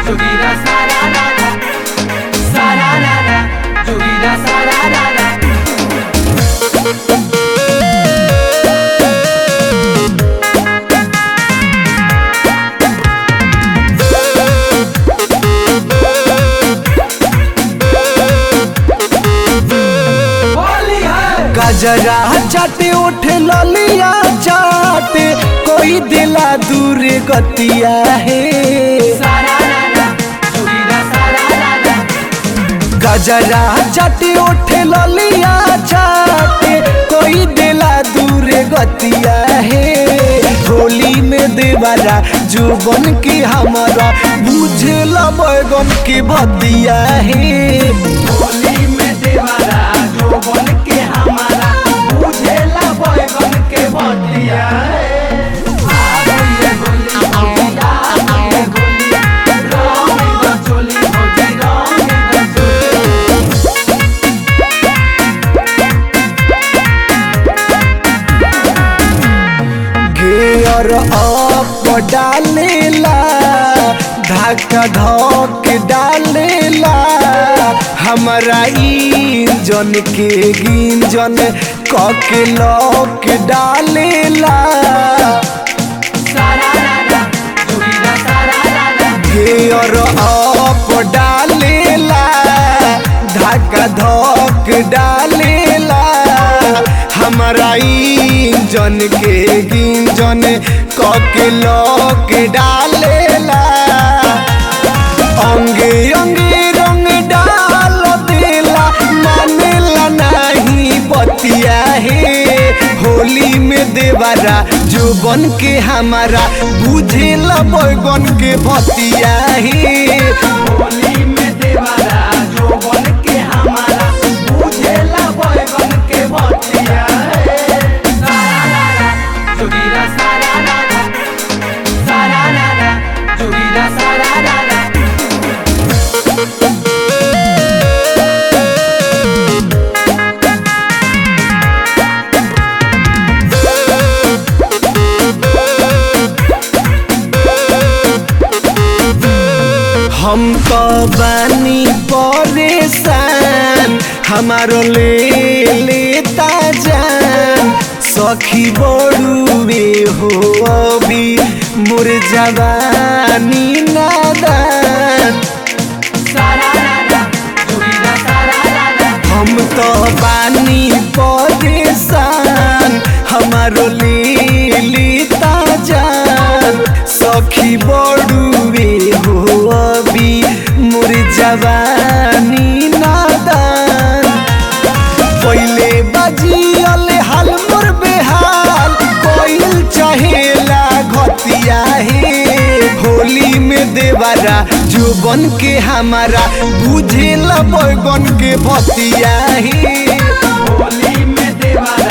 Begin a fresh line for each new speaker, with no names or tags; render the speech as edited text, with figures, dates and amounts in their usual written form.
Jogueira sararara, sararara, jogueira sararara.
गजरा चाटे उठे ललिया चाटे कोई दिला दूर गतिया है।
Sararara, jogueira sararara.
गजरा चाटे उठे ललिया चाटे कोई दिला दूर गतिया है। होली में देवरा जुबन की हमारा बुझेला बैगन की भतिया है।
होली में देवरा जोबन के हमारा बुझेला बैगन के भतिया है। आ गइले होली, आ गइले होली, रंग द चोली भौजी, रंग द चोली।
गेयर अप डालेला धक्का धक डालेला हमारा इंजन के गिंजन कके लॉक डालेला।
सारारा, जोगीरा सारारा।
गेयर अप डालेला धक्का धक डालेला हमारा इंजन के गिंजन कके लॉक डालेला। अंगे अंगे रंग डाल देला मानेला नहीं बतिया है। होली में देवरा जुबन के हमारा बुझेला बैगन के भतिया है।
होली में देवरा जोबन के हमारा बुझेला बैगन के भतिया है। सारारा, जोगीरा सारारा, सारारा, जोगीरा सारारा।
हम तो बानी परेशान हमारो ले लेता जान सखी बड़ुए हो अभी मोर जवानी नादान।
सारारा, जोगीरा सारारा।
हम तो बानी परेशान हमारो ले लेता जान सखी बड़ुए हो अभी मोर जवानी नादान। पहले बजियल हाल मोर बेहाल कोइल चाहेला घतिया है। होली में देवरा जुबन के हमारा बुझेला बैगन के भतिया है।
होली में देवरा